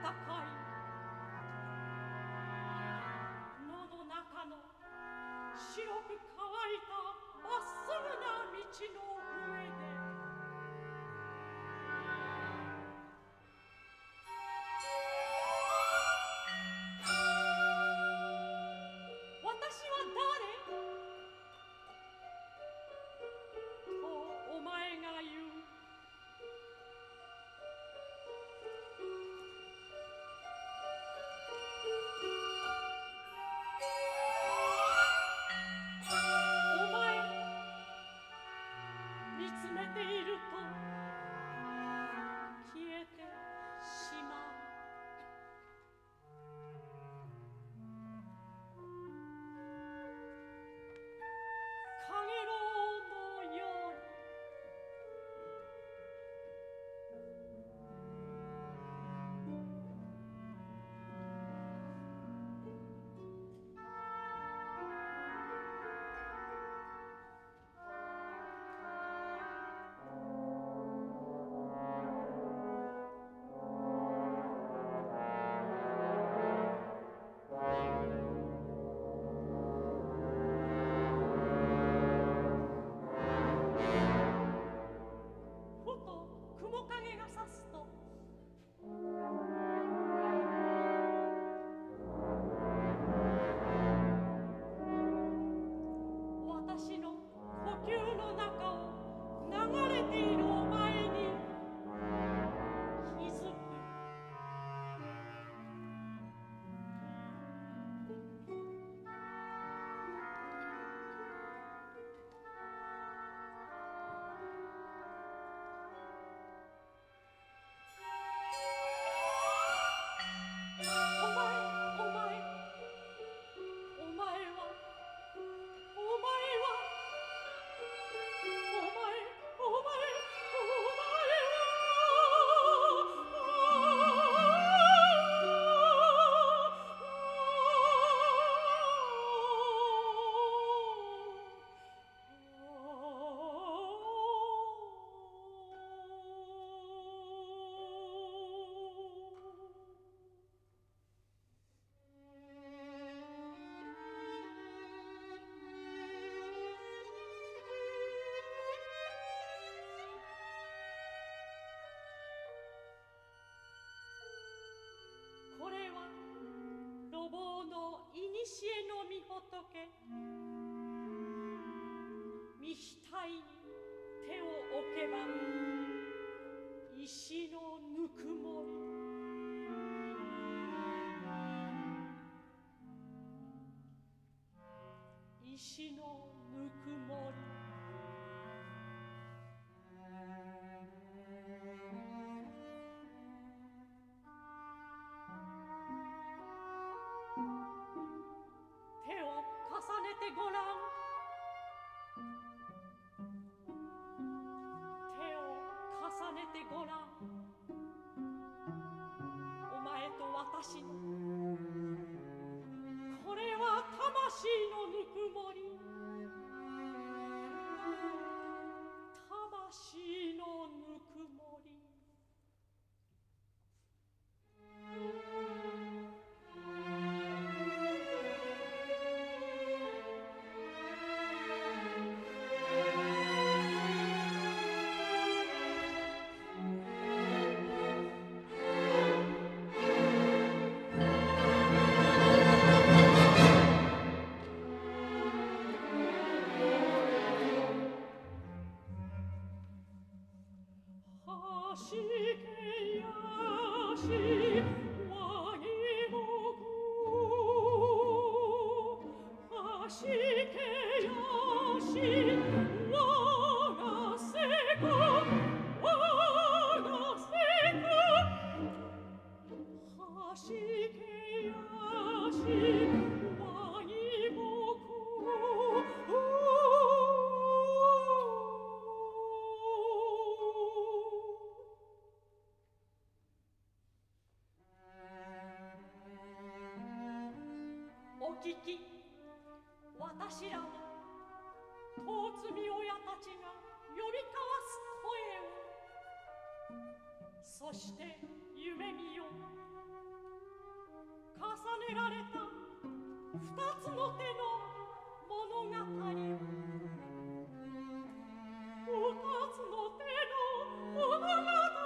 野の中の白く乾いたまっすぐな道の上で私は誰とお前が言う。お前見つめていると消えてしまう。かげろうのようにふと雲影がさすと私の呼吸の中を流れているお前に気づく。お前お前お前はお前はお前お前これは路傍の古の御仏、御額に手を置けば石のぬくもり、石のぬくもり。手を重ねてごらん。手を重ねてごらん。お前と私のこれは魂のぬくもり、魂のぬくもり。しけやしわぎぼくはしけやしわがせくわがせくはしけやしわぎぼくお聞き、私らは遠摘み親たちが呼び交わす声を、そして喜夢見よ重ねられた二つの手の物語は二つの手の物語